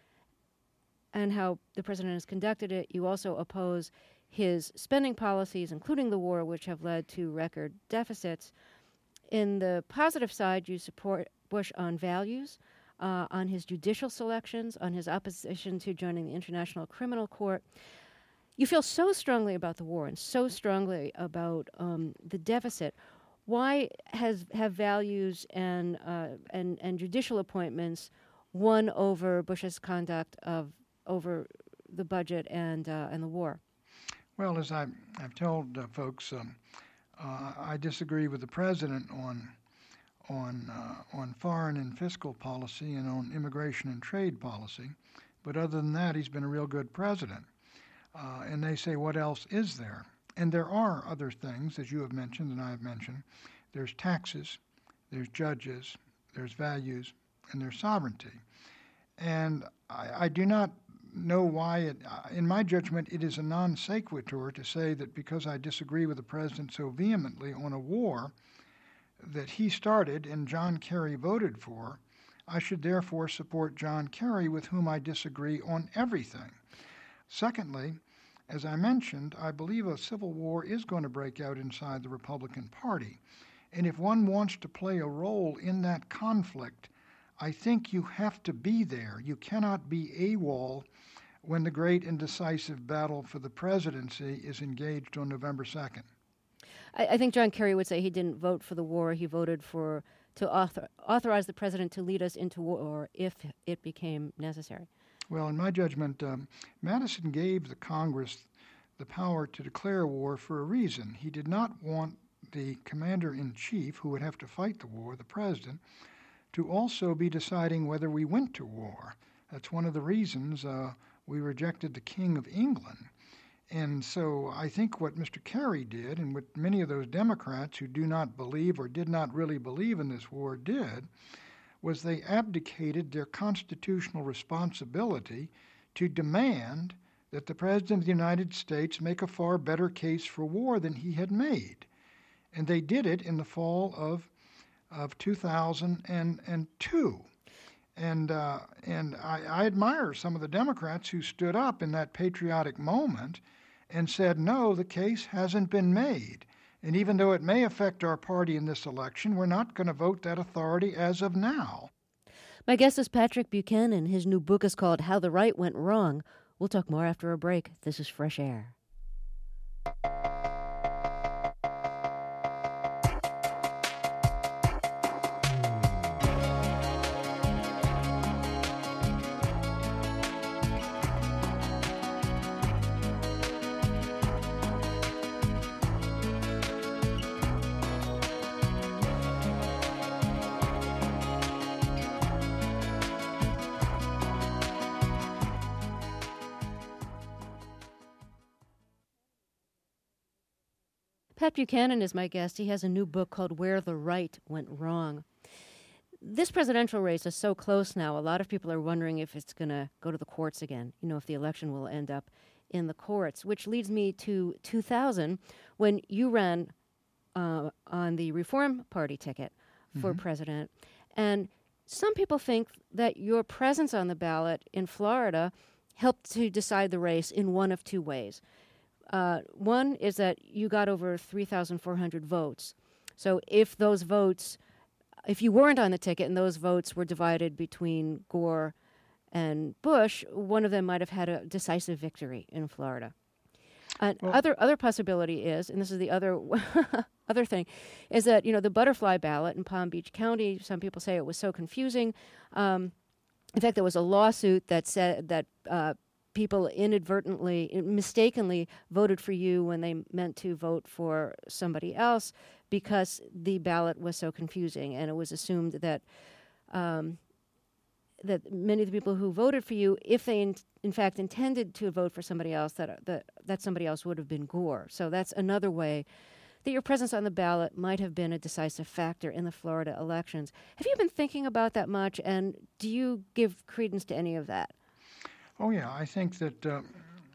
and how the president has conducted it. You also oppose his spending policies, including the war, which have led to record deficits. In the positive side, you support Bush on values, uh, on his judicial selections, on his opposition to joining the International Criminal Court. You feel so strongly about the war and so strongly about um, the deficit. Why has have values and uh, and and judicial appointments won over Bush's conduct of over the budget and uh, and the war? Well, as I've, I've told uh, folks, um, uh, I disagree with the president on on uh, on foreign and fiscal policy and on immigration and trade policy, but other than that, he's been a real good president. Uh, and they say, what else is there? And there are other things, as you have mentioned and I have mentioned. There's taxes, there's judges, there's values, and there's sovereignty. And I, I do not know why it, in my judgment, it is a non sequitur to say that because I disagree with the president so vehemently on a war that he started and John Kerry voted for, I should therefore support John Kerry, with whom I disagree on everything. Secondly, as I mentioned, I believe a civil war is going to break out inside the Republican Party. And if one wants to play a role in that conflict, I think you have to be there. You cannot be AWOL when the great and decisive battle for the presidency is engaged on November second. I, I think John Kerry would say he didn't vote for the war. He voted for to author, authorize the president to lead us into war if it became necessary. Well, in my judgment, um, Madison gave the Congress the power to declare war for a reason. He did not want the commander-in-chief, who would have to fight the war, the president, to also be deciding whether we went to war. That's one of the reasons uh, we rejected the King of England. And so I think what Mister Kerry did, and what many of those Democrats who do not believe or did not really believe in this war did, was they abdicated their constitutional responsibility to demand that the President of the United States make a far better case for war than he had made. And they did it in the fall of of two thousand two. And uh, and I, I admire some of the Democrats who stood up in that patriotic moment and said, no, the case hasn't been made. And even though it may affect our party in this election, we're not going to vote that authority as of now. My guest is Patrick Buchanan. His new book is called How the Right Went Wrong. We'll talk more after a break. This is Fresh Air. Pat Buchanan is my guest. He has a new book called Where the Right Went Wrong. This presidential race is so close now, a lot of people are wondering if it's going to go to the courts again, you know, if the election will end up in the courts, which leads me to two thousand, when you ran uh, on the Reform Party ticket for mm-hmm. president. And some people think that your presence on the ballot in Florida helped to decide the race in one of two ways. Uh, one is that you got over three thousand four hundred votes. So if those votes, if you weren't on the ticket and those votes were divided between Gore and Bush, one of them might have had a decisive victory in Florida. Uh, well, other other possibility is, and this is the other other thing, is that, you know, the butterfly ballot in Palm Beach County, some people say it was so confusing. Um, in fact, there was a lawsuit that said that uh, people inadvertently, mistakenly voted for you when they meant to vote for somebody else because the ballot was so confusing, and it was assumed that um, that many of the people who voted for you, if they in, in fact intended to vote for somebody else, that, that that somebody else would have been Gore. So that's another way that your presence on the ballot might have been a decisive factor in the Florida elections. Have you been thinking about that much, and do you give credence to any of that? Oh, yeah. I think that uh,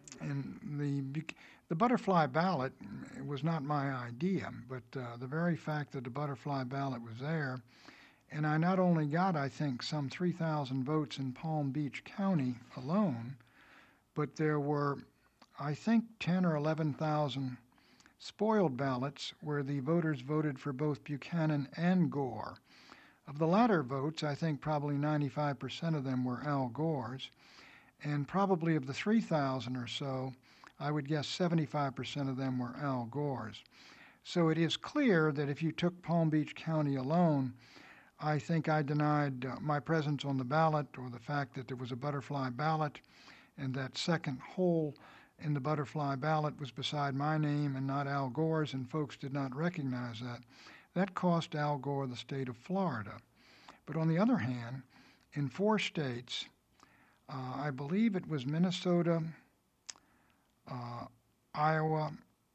in the the butterfly ballot was not my idea, but uh, the very fact that the butterfly ballot was there, and I not only got, I think, some three thousand votes in Palm Beach County alone, but there were, I think, ten or eleven thousand spoiled ballots where the voters voted for both Buchanan and Gore. Of the latter votes, I think probably ninety-five percent of them were Al Gore's. And probably of the three thousand or so, I would guess seventy-five percent of them were Al Gore's. So it is clear that if you took Palm Beach County alone, I think I denied uh, my presence on the ballot, or the fact that there was a butterfly ballot, and that second hole in the butterfly ballot was beside my name and not Al Gore's, and folks did not recognize that. That cost Al Gore the state of Florida. But on the other hand, in four states, Uh, I believe it was Minnesota, uh, Iowa,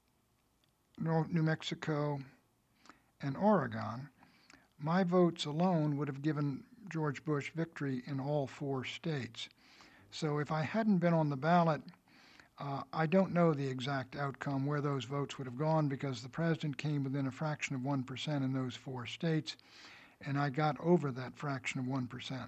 New Mexico, and Oregon. My votes alone would have given George Bush victory in all four states. So if I hadn't been on the ballot, uh, I don't know the exact outcome where those votes would have gone, because the president came within a fraction of one percent in those four states, and I got over that fraction of one percent.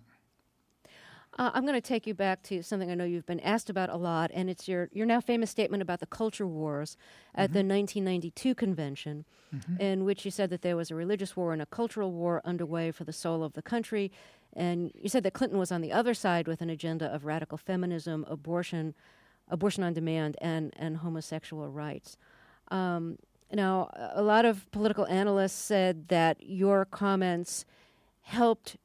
Uh, I'm going to take you back to something I know you've been asked about a lot, and it's your, your now famous statement about the culture wars at mm-hmm. the nineteen ninety-two convention, mm-hmm. in which you said that there was a religious war and a cultural war underway for the soul of the country. And you said that Clinton was on the other side with an agenda of radical feminism, abortion, abortion on demand, and, and homosexual rights. Um, now, a lot of political analysts said that your comments helped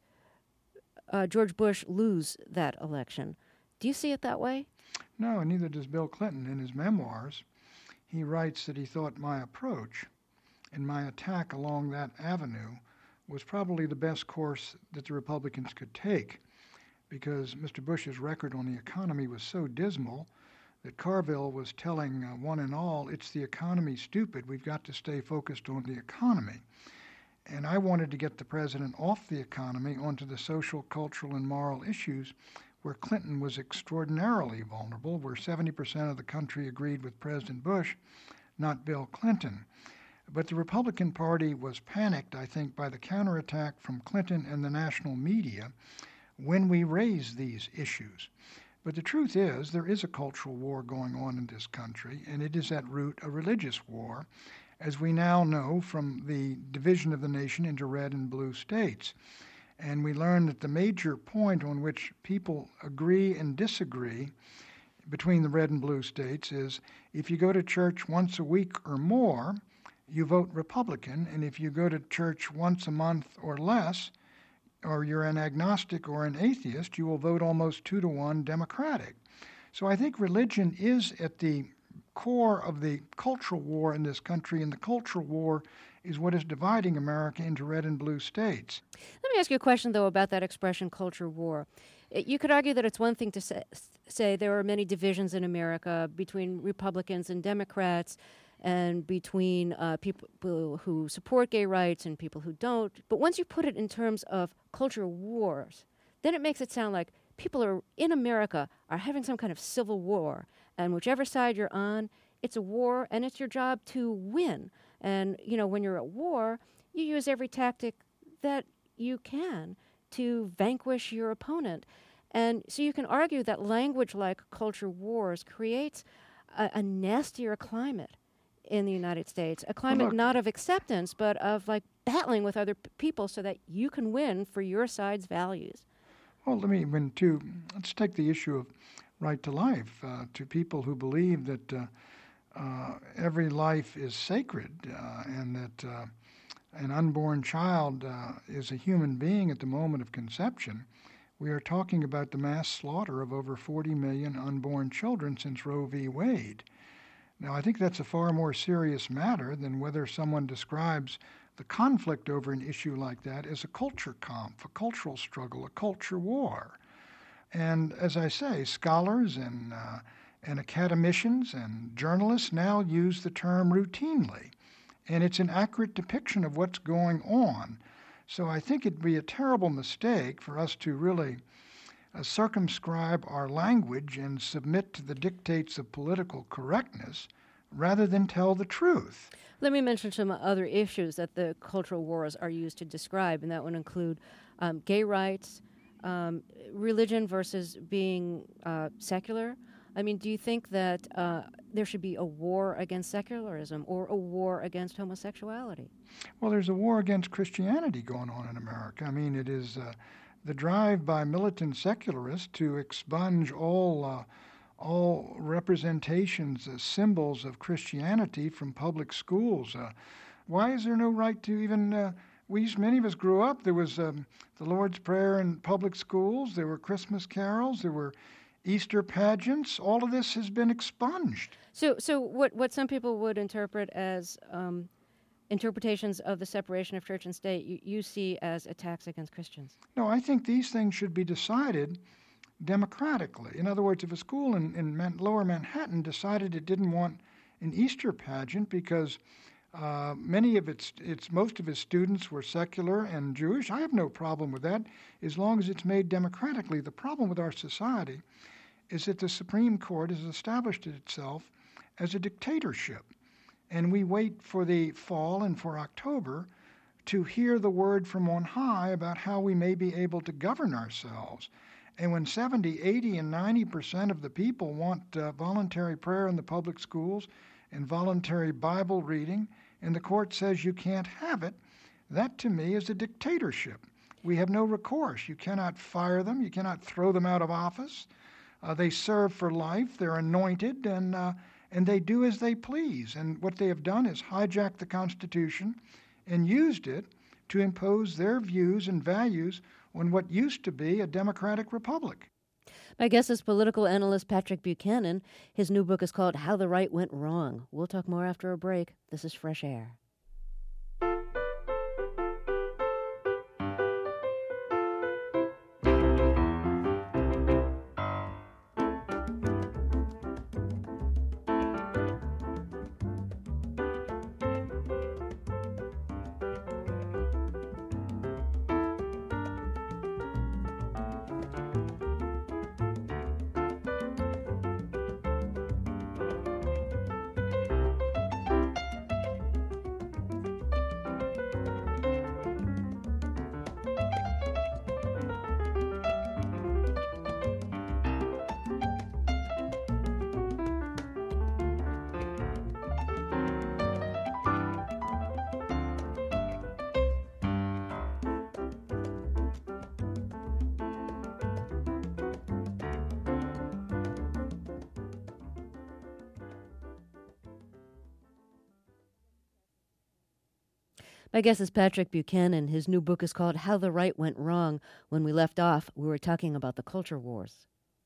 Uh, George Bush lose that election. Do you see it that way? No, and neither does Bill Clinton. In his memoirs, he writes that he thought my approach and my attack along that avenue was probably the best course that the Republicans could take, because Mister Bush's record on the economy was so dismal that Carville was telling uh, one and all, it's the economy, stupid. We've got to stay focused on the economy. And I wanted to get the president off the economy onto the social, cultural, and moral issues where Clinton was extraordinarily vulnerable, where seventy percent of the country agreed with President Bush, not Bill Clinton. But the Republican Party was panicked, I think, by the counterattack from Clinton and the national media when we raised these issues. But the truth is, there is a cultural war going on in this country, and it is at root a religious war, as we now know from the division of the nation into red and blue states. And we learn that the major point on which people agree and disagree between the red and blue states is if you go to church once a week or more, you vote Republican, and if you go to church once a month or less, or you're an agnostic or an atheist, you will vote almost two to one Democratic. So I think religion is at the core of the cultural war in this country, and the cultural war is what is dividing America into red and blue states. Let me ask you a question, though, about that expression, culture war. It, you could argue that it's one thing to say, say there are many divisions in America between Republicans and Democrats, and between uh, people who support gay rights and people who don't. But once you put it in terms of culture wars, then it makes it sound like people are in America are having some kind of civil war, and whichever side you're on, it's a war, and it's your job to win. And, you know, when you're at war, you use every tactic that you can to vanquish your opponent. And so you can argue that language like culture wars creates a, a nastier climate in the United States, a climate well, not of acceptance, but of, like, battling with other p- people so that you can win for your side's values. Well, let me, when to, let's take the issue of right to life, uh, to people who believe that uh, uh, every life is sacred uh, and that uh, an unborn child uh, is a human being at the moment of conception. We are talking about the mass slaughter of over forty million unborn children since Roe v. Wade. Now, I think that's a far more serious matter than whether someone describes the conflict over an issue like that as a culture comp, a cultural struggle, a culture war. And as I say, scholars and, uh, and academicians and journalists now use the term routinely, and it's an accurate depiction of what's going on. So I think it'd be a terrible mistake for us to really uh, circumscribe our language and submit to the dictates of political correctness rather than tell the truth. Let me mention some other issues that the cultural wars are used to describe, and that would include um, gay rights, um, religion versus being uh, secular. I mean, do you think that uh, there should be a war against secularism or a war against homosexuality? Well, there's a war against Christianity going on in America. I mean, it is uh, the drive by militant secularists to expunge all uh, all representations, uh, symbols of Christianity from public schools. Uh, why is there no right to even, uh, we, many of us grew up, there was um, the Lord's Prayer in public schools, there were Christmas carols, there were Easter pageants. All of this has been expunged. So so what, what some people would interpret as um, interpretations of the separation of church and state, you, you see as attacks against Christians? No, I think these things should be decided democratically. In other words, if a school in, in Man- lower Manhattan decided it didn't want an Easter pageant because uh, many of its, its, most of its students were secular and Jewish, I have no problem with that as long as it's made democratically. The problem with our society is that the Supreme Court has established itself as a dictatorship. And we wait for the fall and for October to hear the word from on high about how we may be able to govern ourselves. And when seventy, eighty, and ninety percent of the people want uh, voluntary prayer in the public schools and voluntary Bible reading, and the court says you can't have it, that to me is a dictatorship. We have no recourse. You cannot fire them. You cannot throw them out of office. Uh, they serve for life. They're anointed, and uh, and they do as they please. And what they have done is hijacked the Constitution and used it to impose their views and values on what used to be a democratic republic. My guest is political analyst Patrick Buchanan. His new book is called How the Right Went Wrong. We'll talk more after a break. This is Fresh Air. My guest is Patrick Buchanan. His new book is called How the Right Went Wrong. When we left off, we were talking about the culture wars.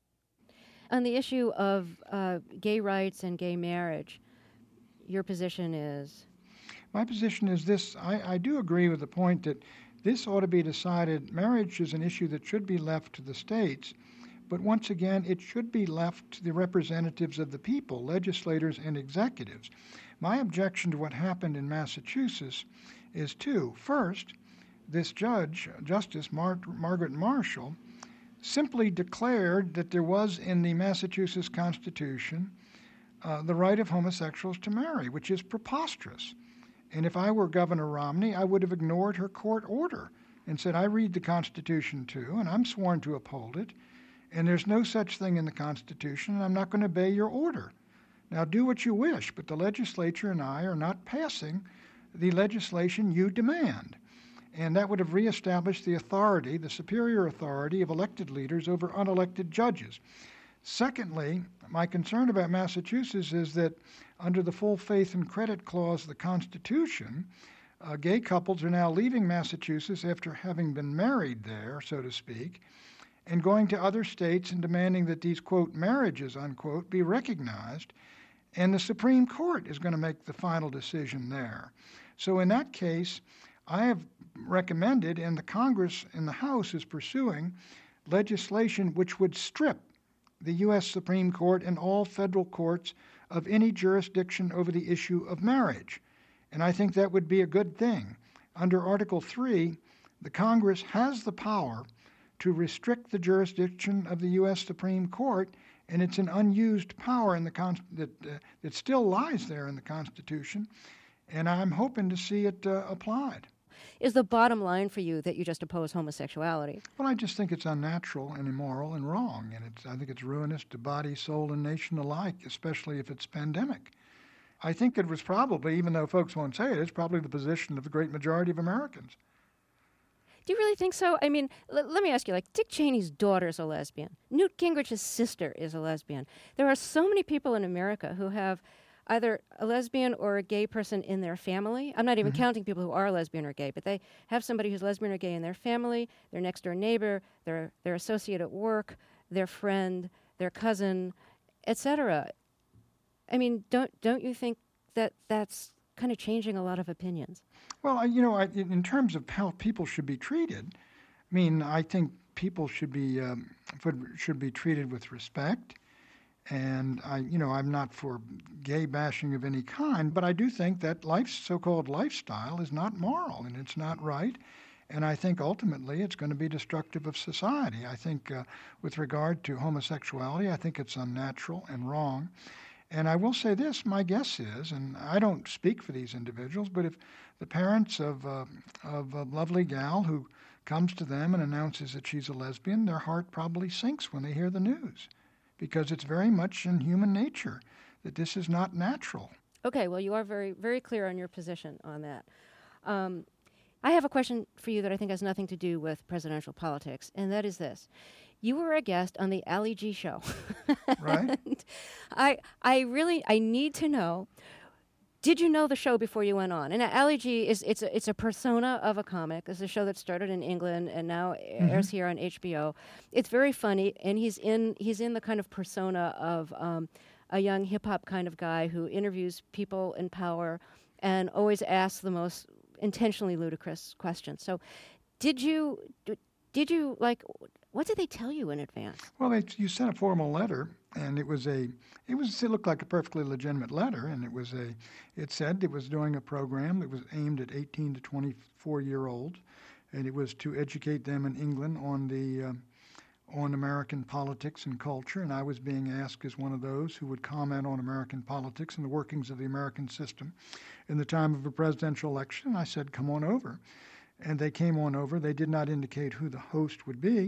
On the issue of uh, gay rights and gay marriage, your position is? My position is this. I, I do agree with the point that this ought to be decided. Marriage is an issue that should be left to the states. But once again, it should be left to the representatives of the people, legislators and executives. My objection to what happened in Massachusetts is two. First, this judge, Justice Mar- Margaret Marshall, simply declared that there was in the Massachusetts Constitution uh, the right of homosexuals to marry, which is preposterous. And if I were Governor Romney, I would have ignored her court order and said, I read the Constitution too, and I'm sworn to uphold it, and there's no such thing in the Constitution, and I'm not going to obey your order. Now do what you wish, but the legislature and I are not passing the legislation you demand. And that would have reestablished the authority, the superior authority of elected leaders over unelected judges. Secondly, my concern about Massachusetts is that under the full faith and credit clause of the Constitution, uh, gay couples are now leaving Massachusetts after having been married there, so to speak, and going to other states and demanding that these, quote, marriages, unquote, be recognized. And the Supreme Court is going to make the final decision there. So in that case, I have recommended, and the Congress and the House is pursuing, legislation which would strip the U S Supreme Court and all federal courts of any jurisdiction over the issue of marriage. And I think that would be a good thing. Under Article three, the Congress has the power to restrict the jurisdiction of the U S Supreme Court, and it's an unused power in the con- that, uh, that still lies there in the Constitution, and I'm hoping to see it uh, applied. Is the bottom line for you that you just oppose homosexuality? Well, I just think it's unnatural and immoral and wrong, and it's, I think it's ruinous to body, soul, and nation alike, especially if it's pandemic. I think it was probably, even though folks won't say it, it's probably the position of the great majority of Americans. Do you really think so? I mean, l- let me ask you, like, Dick Cheney's daughter is a lesbian. Newt Gingrich's sister is a lesbian. There are so many people in America who have either a lesbian or a gay person in their family. I'm not even mm-hmm. counting people who are lesbian or gay, but they have somebody who's lesbian or gay in their family, their next-door neighbor, their their associate at work, their friend, their cousin, et cetera. I mean, don't don't you think that that's kind of changing a lot of opinions? Well, I, you know, I, in terms of how people should be treated, I mean, I think people should be um, should be treated with respect. And I, you know, I'm not for gay bashing of any kind, but I do think that life's so-called lifestyle is not moral and it's not right. And I think ultimately it's going to be destructive of society. I think uh, with regard to homosexuality, I think it's unnatural and wrong. And I will say this, my guess is, and I don't speak for these individuals, but if the parents of, uh, of a lovely gal who comes to them and announces that she's a lesbian, their heart probably sinks when they hear the news, because it's very much in human nature that this is not natural. Okay, well, you are very, very clear on your position on that. Um, I have a question for you that I think has nothing to do with presidential politics, and that is this. You were a guest on the Ali G show. Right. I I really, I need to know, did you know the show before you went on? And Ali G, is it's a, it's a persona of a comic. It's a show that started in England and now mm-hmm. airs here on H B O. It's very funny, and he's in he's in the kind of persona of um, a young hip-hop kind of guy who interviews people in power and always asks the most intentionally ludicrous questions. So did you, did you, like, what did they tell you in advance? Well, they, you sent a formal letter, and it was a, it was, it looked like a perfectly legitimate letter, and it was a, it said it was doing a program that was aimed at eighteen to twenty-four-year-olds, and it was to educate them in England on the, uh, on American politics and culture, and I was being asked as one of those who would comment on American politics and the workings of the American system in the time of a presidential election. I said, come on over. And they came on over. They did not indicate who the host would be.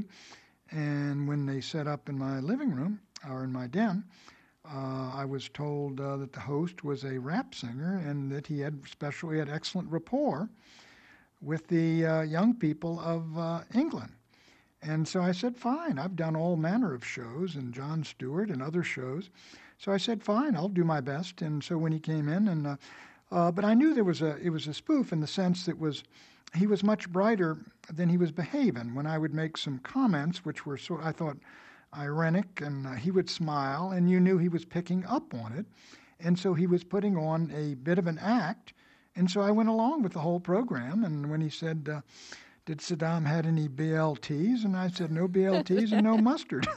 And when they set up in my living room, or in my den, uh, I was told uh, that the host was a rap singer and that he had special, he had excellent rapport with the uh, young people of uh, England. And so I said, fine. I've done all manner of shows, and Jon Stewart and other shows. So I said, fine, I'll do my best. And so when he came in, and uh, uh, but I knew there was a it was a spoof in the sense that was he was much brighter than he was behaving. When I would make some comments, which were sort I thought ironic, and uh, he would smile, and you knew he was picking up on it. And so he was putting on a bit of an act. And so I went along with the whole program. And when he said, uh, did Saddam had any B L Ts? And I said, no B L Ts and no mustard.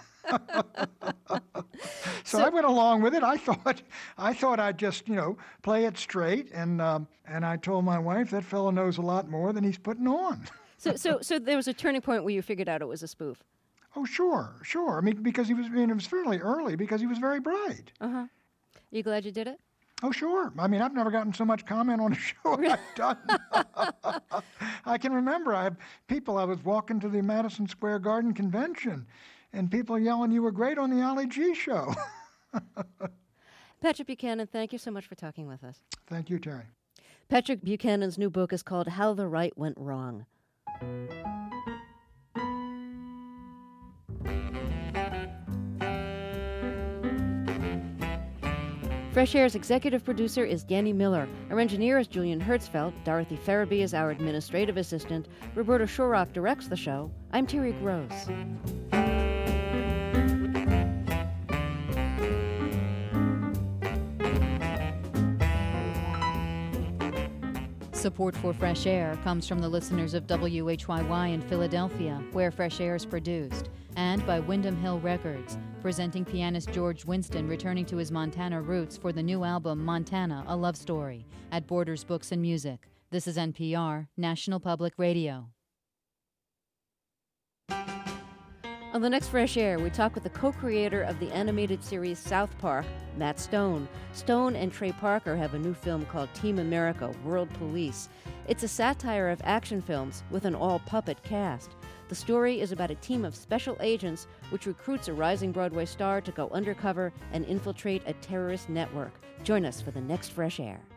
so, so I went along with it. I thought I thought I'd just, you know, play it straight. And um, and I told my wife, that fellow knows a lot more than he's putting on. so so so there was a turning point where you figured out it was a spoof. Oh, sure, sure. I mean, because he was, I mean, it was fairly early because he was very bright. Uh-huh. You glad you did it? Oh, sure. I mean, I've never gotten so much comment on a show I've done. I can remember I have people, I was walking to the Madison Square Garden convention, and people yelling, you were great on the Ali G show. Patrick Buchanan, thank you so much for talking with us. Thank you, Terry. Patrick Buchanan's new book is called How the Right Went Wrong. Fresh Air's executive producer is Danny Miller. Our engineer is Julian Hertzfeld. Dorothy Farabee is our administrative assistant. Roberta Shorrock directs the show. I'm Terry Gross. Support for Fresh Air comes from the listeners of W H Y Y in Philadelphia, where Fresh Air is produced, and by Windham Hill Records, presenting pianist George Winston returning to his Montana roots for the new album Montana, A Love Story, at Borders Books and Music. This is N P R, National Public Radio. On the next Fresh Air, we talk with the co-creator of the animated series South Park, Matt Stone. Stone and Trey Parker have a new film called Team America, World Police. It's a satire of action films with an all-puppet cast. The story is about a team of special agents which recruits a rising Broadway star to go undercover and infiltrate a terrorist network. Join us for the next Fresh Air.